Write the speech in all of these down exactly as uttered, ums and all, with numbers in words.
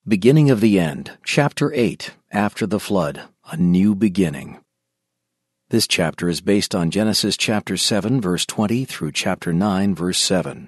Beginning of the End, Chapter eight, After the Flood, A New Beginning. This chapter is based on Genesis chapter seven, verse twenty through chapter nine, verse seven.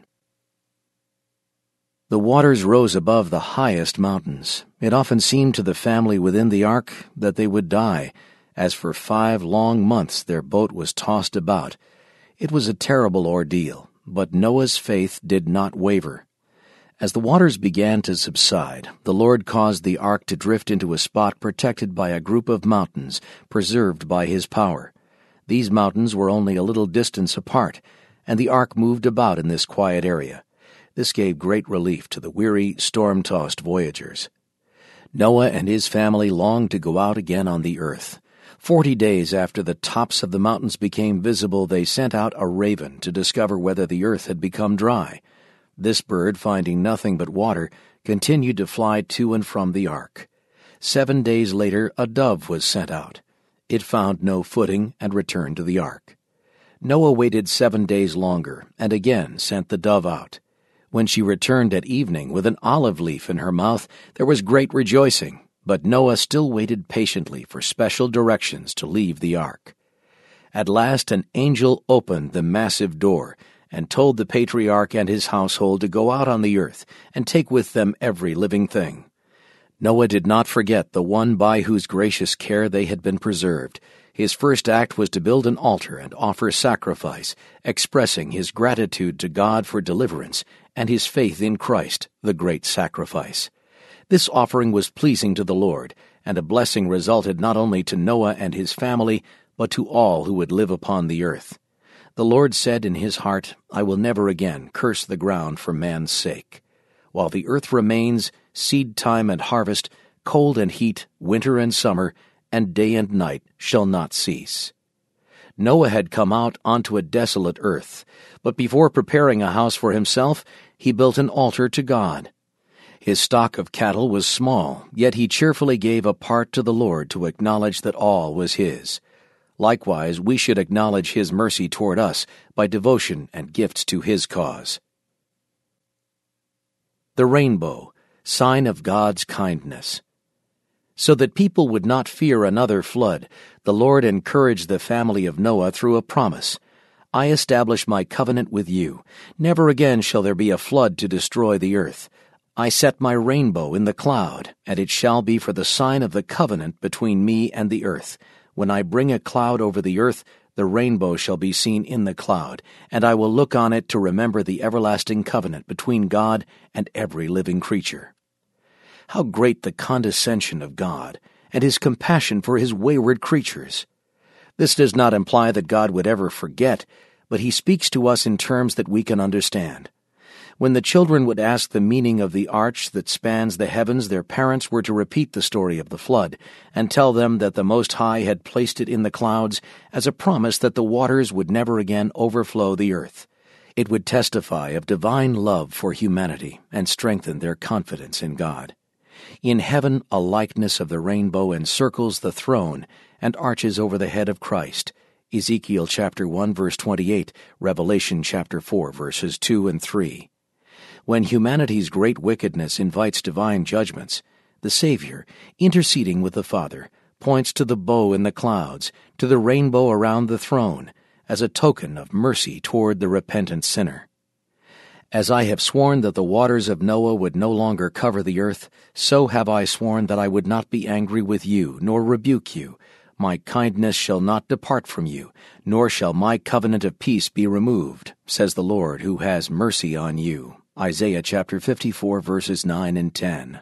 The waters rose above the highest mountains. It often seemed to the family within the ark that they would die, as for five long months their boat was tossed about. It was a terrible ordeal, but Noah's faith did not waver. As the waters began to subside, the Lord caused the ark to drift into a spot protected by a group of mountains, preserved by His power. These mountains were only a little distance apart, and the ark moved about in this quiet area. This gave great relief to the weary, storm-tossed voyagers. Noah and his family longed to go out again on the earth. Forty days after the tops of the mountains became visible, they sent out a raven to discover whether the earth had become dry. This bird, finding nothing but water, continued to fly to and from the ark. Seven days later, a dove was sent out. It found no footing and returned to the ark. Noah waited seven days longer and again sent the dove out. When she returned at evening with an olive leaf in her mouth, there was great rejoicing, but Noah still waited patiently for special directions to leave the ark. At last an angel opened the massive door and told the patriarch and his household to go out on the earth and take with them every living thing. Noah did not forget the one by whose gracious care they had been preserved. His first act was to build an altar and offer sacrifice, expressing his gratitude to God for deliverance and his faith in Christ, the great sacrifice. This offering was pleasing to the Lord, and a blessing resulted not only to Noah and his family, but to all who would live upon the earth. The Lord said in his heart, I will never again curse the ground for man's sake. While the earth remains, seed time and harvest, cold and heat, winter and summer, and day and night shall not cease. Noah had come out onto a desolate earth, but before preparing a house for himself, he built an altar to God. His stock of cattle was small, yet he cheerfully gave a part to the Lord to acknowledge that all was his. Likewise, we should acknowledge His mercy toward us by devotion and gifts to His cause. The rainbow, sign of God's kindness. So that people would not fear another flood, the Lord encouraged the family of Noah through a promise. I establish my covenant with you. Never again shall there be a flood to destroy the earth. I set my rainbow in the cloud, and it shall be for the sign of the covenant between me and the earth. When I bring a cloud over the earth, the rainbow shall be seen in the cloud, and I will look on it to remember the everlasting covenant between God and every living creature. How great the condescension of God, and His compassion for His wayward creatures! This does not imply that God would ever forget, but He speaks to us in terms that we can understand. When the children would ask the meaning of the arch that spans the heavens, their parents were to repeat the story of the flood and tell them that the Most High had placed it in the clouds as a promise that the waters would never again overflow the earth. It would testify of divine love for humanity and strengthen their confidence in God. In heaven, a likeness of the rainbow encircles the throne and arches over the head of Christ. Ezekiel chapter one, verse twenty-eight, Revelation chapter four, verses two and three. When humanity's great wickedness invites divine judgments, the Savior, interceding with the Father, points to the bow in the clouds, to the rainbow around the throne, as a token of mercy toward the repentant sinner. As I have sworn that the waters of Noah would no longer cover the earth, so have I sworn that I would not be angry with you, nor rebuke you. My kindness shall not depart from you, nor shall my covenant of peace be removed, says the Lord who has mercy on you. Isaiah chapter fifty-four, verses nine and ten.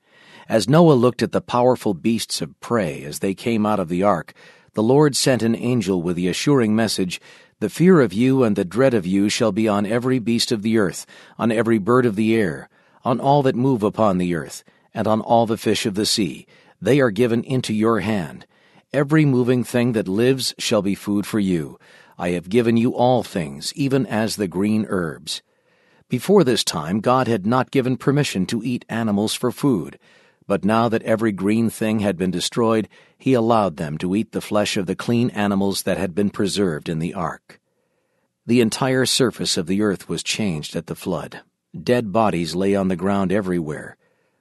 As Noah looked at the powerful beasts of prey as they came out of the ark, the Lord sent an angel with the assuring message, The fear of you and the dread of you shall be on every beast of the earth, on every bird of the air, on all that move upon the earth, and on all the fish of the sea. They are given into your hand. Every moving thing that lives shall be food for you. I have given you all things, even as the green herbs. Before this time, God had not given permission to eat animals for food, but now that every green thing had been destroyed, He allowed them to eat the flesh of the clean animals that had been preserved in the ark. The entire surface of the earth was changed at the flood. Dead bodies lay on the ground everywhere.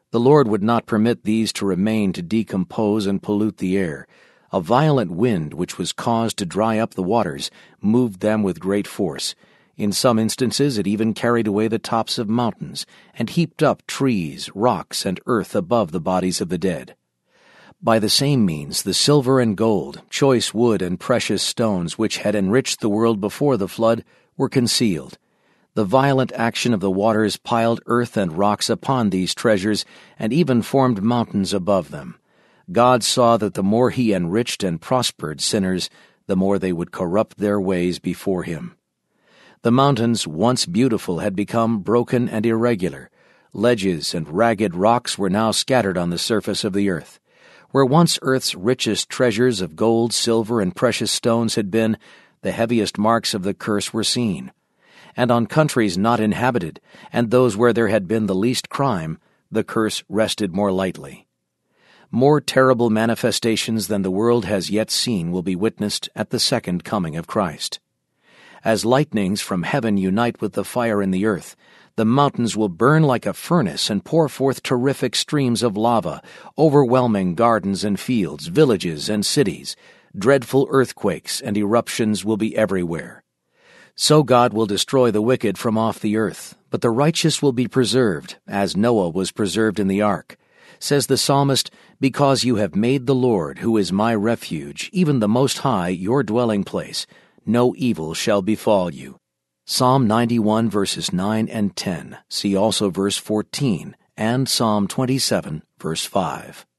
The Lord would not permit these to remain to decompose and pollute the air. A violent wind, which was caused to dry up the waters, moved them with great force. In some instances it even carried away the tops of mountains, and heaped up trees, rocks, and earth above the bodies of the dead. By the same means the silver and gold, choice wood and precious stones, which had enriched the world before the flood, were concealed. The violent action of the waters piled earth and rocks upon these treasures, and even formed mountains above them. God saw that the more he enriched and prospered sinners, the more they would corrupt their ways before him. The mountains, once beautiful, had become broken and irregular. Ledges and ragged rocks were now scattered on the surface of the earth. Where once earth's richest treasures of gold, silver, and precious stones had been, the heaviest marks of the curse were seen. And on countries not inhabited, and those where there had been the least crime, the curse rested more lightly. More terrible manifestations than the world has yet seen will be witnessed at the second coming of Christ. As lightnings from heaven unite with the fire in the earth, the mountains will burn like a furnace and pour forth terrific streams of lava, overwhelming gardens and fields, villages and cities. Dreadful earthquakes and eruptions will be everywhere. So God will destroy the wicked from off the earth, but the righteous will be preserved, as Noah was preserved in the ark. Says the psalmist, "Because you have made the Lord, who is my refuge, even the Most High, your dwelling place, no evil shall befall you." Psalm ninety-one verses nine and ten. See also verse fourteen, and Psalm twenty-seven verse five.